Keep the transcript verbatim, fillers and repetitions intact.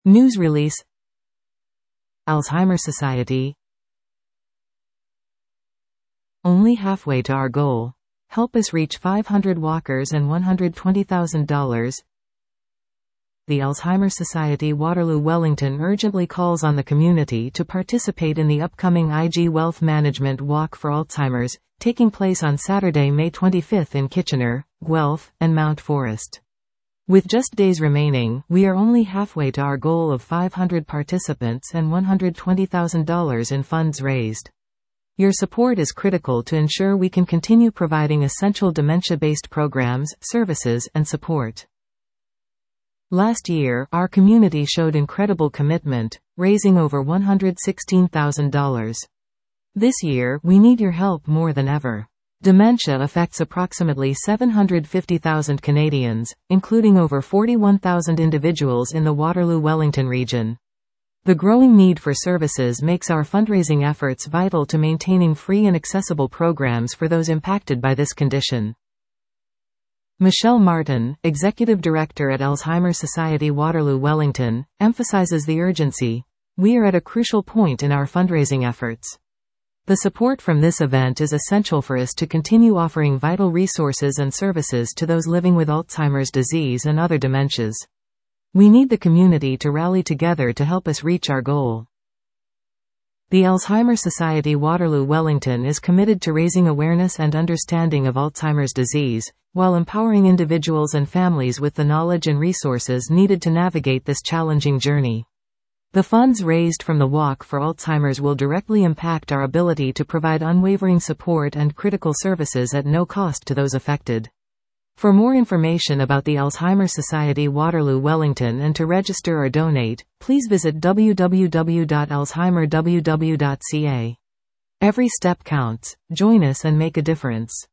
News release. Alzheimer's Society. Only halfway to our goal. Help us reach five hundred walkers and one hundred twenty thousand dollars. The Alzheimer's Society Waterloo Wellington urgently calls on the community to participate in the upcoming I G Wealth Management Walk for Alzheimer's, taking place on Saturday, May twenty-fifth in Kitchener, Guelph, and Mount Forest. With just days remaining, we are only halfway to our goal of five hundred participants and one hundred twenty thousand dollars in funds raised. Your support is critical to ensure we can continue providing essential dementia-based programs, services, and support. Last year, our community showed incredible commitment, raising over one hundred sixteen thousand dollars. This year, we need your help more than ever. Dementia affects approximately seven hundred fifty thousand Canadians, including over forty-one thousand individuals in the Waterloo-Wellington region. The growing need for services makes our fundraising efforts vital to maintaining free and accessible programs for those impacted by this condition. Michelle Martin, Executive Director at Alzheimer's Society Waterloo Wellington, emphasizes the urgency. We are at a crucial point in our fundraising efforts. The support from this event is essential for us to continue offering vital resources and services to those living with Alzheimer's disease and other dementias. We need the community to rally together to help us reach our goal. The Alzheimer's Society Waterloo Wellington is committed to raising awareness and understanding of Alzheimer's disease, while empowering individuals and families with the knowledge and resources needed to navigate this challenging journey. The funds raised from the Walk for Alzheimer's will directly impact our ability to provide unwavering support and critical services at no cost to those affected. For more information about the Alzheimer's Society Waterloo Wellington and to register or donate, please visit w w w dot alzheimer w w dot c a. Every step counts. Join us and make a difference.